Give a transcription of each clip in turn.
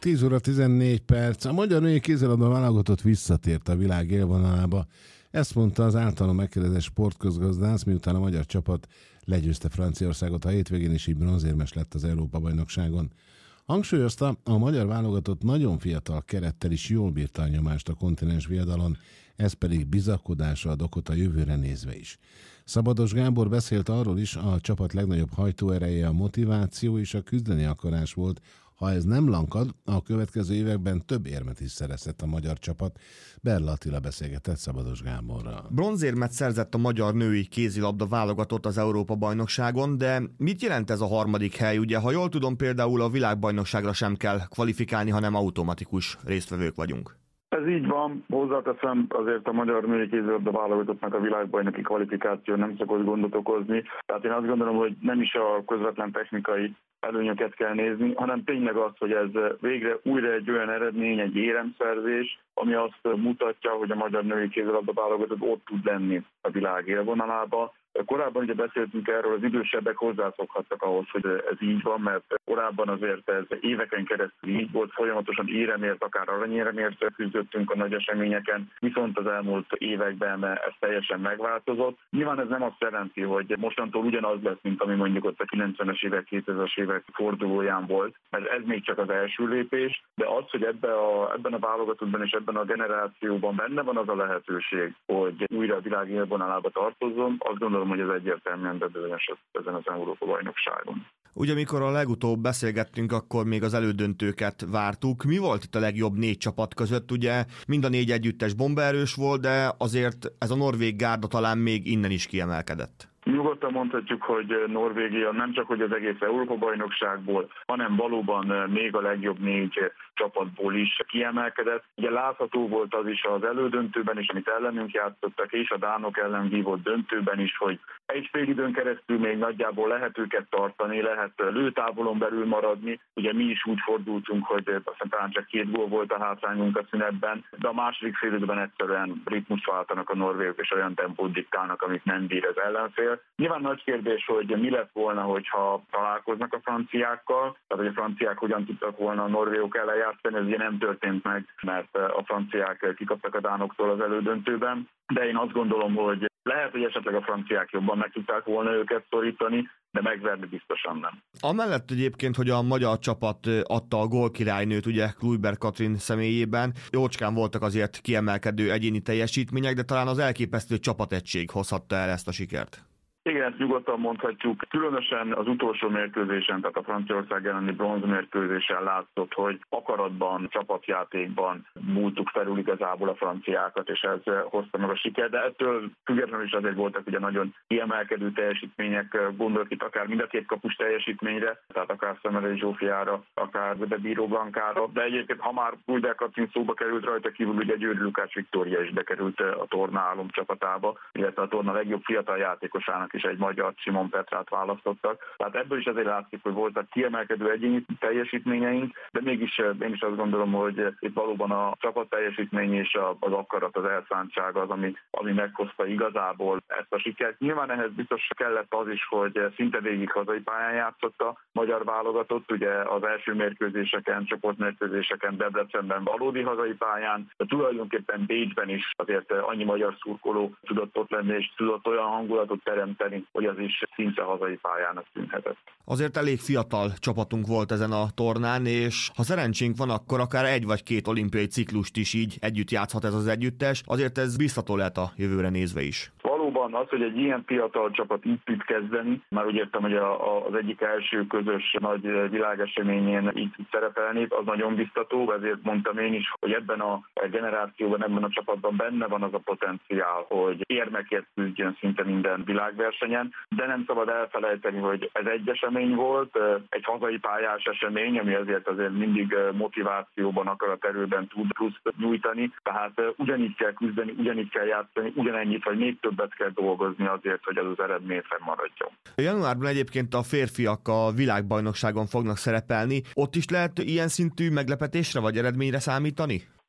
10 óra 14 perc. A magyar női kézilabda válogatott visszatért a világ élvonalába. Ezt mondta az általán megkérdezett sportközgazdász, miután a magyar csapat legyőzte Franciaországot a hétvégén, és így bronzérmes lett az Európa-bajnokságon. Hangsúlyozta, a magyar válogatott nagyon fiatal kerettel is jól bírta a nyomást a kontinens viadalon, ez pedig bizakodásra ad okot a jövőre nézve is. Szabados Gábor beszélt arról is, a csapat legnagyobb hajtóereje a motiváció és a küzdeni akarás volt. Ha ez nem lankad, a következő években több érmet is szerezhet a magyar csapat. Berla Attila beszélgetett Szabados Gáborral. Bronzérmet szerzett a magyar női kézilabda válogatott az Európa-bajnokságon, de mit jelent ez a harmadik hely? Ugye, ha jól tudom, például a világbajnokságra sem kell kvalifikálni, hanem automatikus résztvevők vagyunk. Ez így van, hozzáteszem, azért a magyar női kézilabda válogatottnak a világbajnoki kvalifikáció nem szokott gondot okozni. Tehát én azt gondolom, hogy nem is a közvetlen technikai előnyöket kell nézni, hanem tényleg az, hogy ez végre újra egy olyan eredmény, egy éremszerzés, ami azt mutatja, hogy a magyar női kézilabda válogatott ott tud lenni a világ élvonalába. Korábban ugye beszéltünk erről, az idősebbek hozzászokhattak ahhoz, hogy ez így van, mert korábban azért ez éveken keresztül így volt, folyamatosan éremért, akár aranyéremért küzdöttünk a nagy eseményeken, viszont az elmúlt években ez teljesen megváltozott. Nyilván ez nem azt jelenti, hogy mostantól ugyanaz lesz, mint ami mondjuk ott a 90-es évek, 2000-es évek fordulóján volt, mert ez még csak az első lépés, de az, hogy ebben a válogatottban és ebben a generációban benne van az a lehetőség, hogy újra a világ élvonalába tartozzon, azt gondolom, hogy ez egyértelműen bebizonyosodott ezen az Európa-bajnokságon. Ugye, amikor a legutóbb beszélgettünk, akkor még az elődöntőket vártuk. Mi volt itt a legjobb 4 csapat között? Ugye mind a 4 együttes bombaerős volt, de azért ez a norvég gárda talán még innen is kiemelkedett. Nyugodtan mondhatjuk, hogy Norvégia nem csak hogy az egész Európa-bajnokságból, hanem valóban még a legjobb 4 csapatból is kiemelkedett. Ugye látható volt az is az elődöntőben is, amit ellenünk játszottak, és a dánok ellen vívott döntőben is, hogy egy fél időn keresztül még nagyjából lehet őket tartani, lehet lőtávolon belül maradni. Ugye mi is úgy fordultunk, hogy aztán talán csak 2 gól volt a hátrányunk a szünetben, de a második fél időben egyszerűen ritmust váltanak a norvégok, és olyan tempót diktálnak, amit nem bír az ellenfél. Nyilván nagy kérdés, hogy mi lett volna, hogyha találkoznak a franciákkal, tehát hogy a franciák hogyan tudtak volna a norvégok ellen játszani, ez ugye nem történt meg, mert a franciák kikaptak a dánoktól az elődöntőben, de én azt gondolom, hogy lehet, hogy esetleg a franciák jobban meg tudták volna őket szorítani, de megverni biztosan nem. Amellett egyébként, hogy a magyar csapat adta a gólkirálynőt, ugye Kluivert Katrin személyében, jócskán voltak azért kiemelkedő egyéni teljesítmények, de talán az elképesztő csapategység hozhatta el ezt a sikert. Igen, ezt nyugodtan mondhatjuk. Különösen az utolsó mérkőzésen, tehát a Franciaország elleni bronzmérkőzésen látszott, hogy akaratban, csapatjátékban múltuk felül igazából a franciákat, és ez hozta meg a sikert. De ettől függetlenül is azért voltak ugye nagyon kiemelkedő teljesítmények, gondolok itt akár mind a 2 kapus teljesítményre, tehát akár Szemelei Zsófiára, akár de Bíró Blankára. De egyébként, ha már Kluivert Katrin szóba került, rajta kívül ugye Győri Lukács Viktória is bekerült a torna álom csapatába, illetve a torna legjobb fiatal játékosának és egy magyar Simon Petrát választottak. Tehát ebből is azért látszik, hogy voltak kiemelkedő egyéni teljesítményeink, de mégis én is azt gondolom, hogy itt valóban a csapat teljesítmény és az akarat, az elszántság az, ami meghozta igazából ezt a sikert. Nyilván ehhez biztos kellett az is, hogy szinte végig hazai pályán játszott a magyar válogatott, ugye az első mérkőzéseken, csoportmérkőzéseken, Debrecenben valódi hazai pályán, de tulajdonképpen Bécsben is azért annyi magyar szurkoló tudott ott lenni, és tudott olyan hangulatot teremteni, hogy az is szinte hazai pályának tűnhetett. Azért elég fiatal csapatunk volt ezen a tornán, és ha szerencsénk van, akkor akár 1 vagy 2 olimpiai ciklust is így együtt játszhat ez az együttes, azért ez biztató lehet a jövőre nézve is. Valóban az, hogy egy ilyen fiatal csapat így tud kezdeni, már úgy értem, hogy az egyik első közös nagy világeseményén így tud szerepelni, az nagyon biztató, ezért mondtam én is, hogy ebben a generációban, ebben a csapatban benne van az a potenciál, hogy érmekért küzdjön szinte minden világversenyen, de nem szabad elfelejteni, hogy ez egy esemény volt, egy hazai pályás esemény, ami azért mindig motivációban, akaraterőben tud pluszt nyújtani, tehát ugyanígy kell küzdeni, ugyanígy kell játszani, ugyanennyit vagy még többet kell dolgozni azért, hogy ez az eredmény fennmaradjon. Januárban egyébként a férfiak a világbajnokságon fognak szerepelni. Ott is lehet ilyen szintű meglepetésre vagy eredményre számítani? A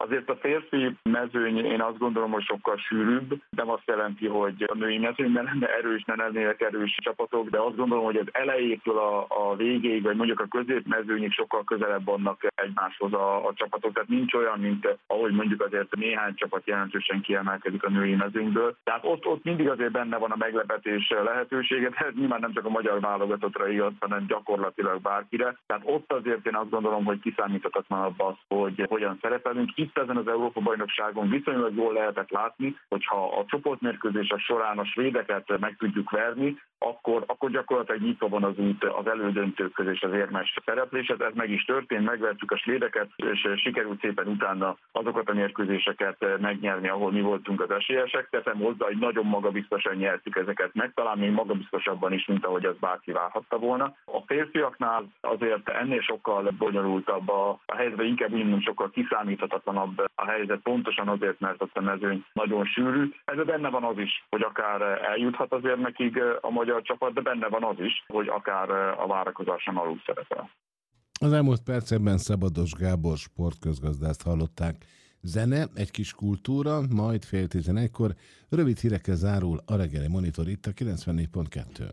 Azért a férfi mezőny én azt gondolom, hogy sokkal sűrűbb, nem azt jelenti, hogy a női mezőnyben lenne erős, ne lennének erős csapatok, de azt gondolom, hogy az elejétől a végéig, vagy mondjuk a középmezőnyig sokkal közelebb vannak egymáshoz a csapatok. Tehát nincs olyan, mint ahogy mondjuk azért néhány csapat jelentősen kiemelkedik a női mezőnyből. Tehát ott mindig azért benne van a meglepetés lehetősége, de ez nyilván nem csak a magyar válogatottra igaz, hanem gyakorlatilag bárkire. Tehát ott azért én azt gondolom, hogy kiszámíthatatlanabb az, hogy hogyan szerepelünk. Itt ezen az Európa-bajnokságon viszonylag jól lehetett látni, hogyha a csoportmérkőzések során a svédeket meg tudjuk verni, akkor gyakorlatilag nyitva van az út az elődöntőkhöz és az érmes szerepléshez. Ez meg is történt, megvertük a svédeket, és sikerült szépen utána azokat a mérkőzéseket megnyerni, ahol mi voltunk az esélyesek. Teszem hozzá, hogy nagyon magabiztosan nyertük ezeket meg, talán még magabiztosabban is, mint ahogy az bárki várhatta volna. A férfiaknál azért ennél sokkal bonyolultabb a helyzet, inkább úgy mondom, sokkal kiszámíthatatlanabb a helyzet, pontosan azért, mert a mezőny nagyon sűrű. Ez benne van az is, hogy akár eljuthat az érmekig a magyar csapat, de benne van az is, hogy akár a várakozáson alul szerepel. Az elmúlt percekben Szabados Gábor sportközgazdászt hallották. Zene, egy kis kultúra, majd 10:11-kor rövid hírekkel zárul a reggeli monitor itt a 94.2.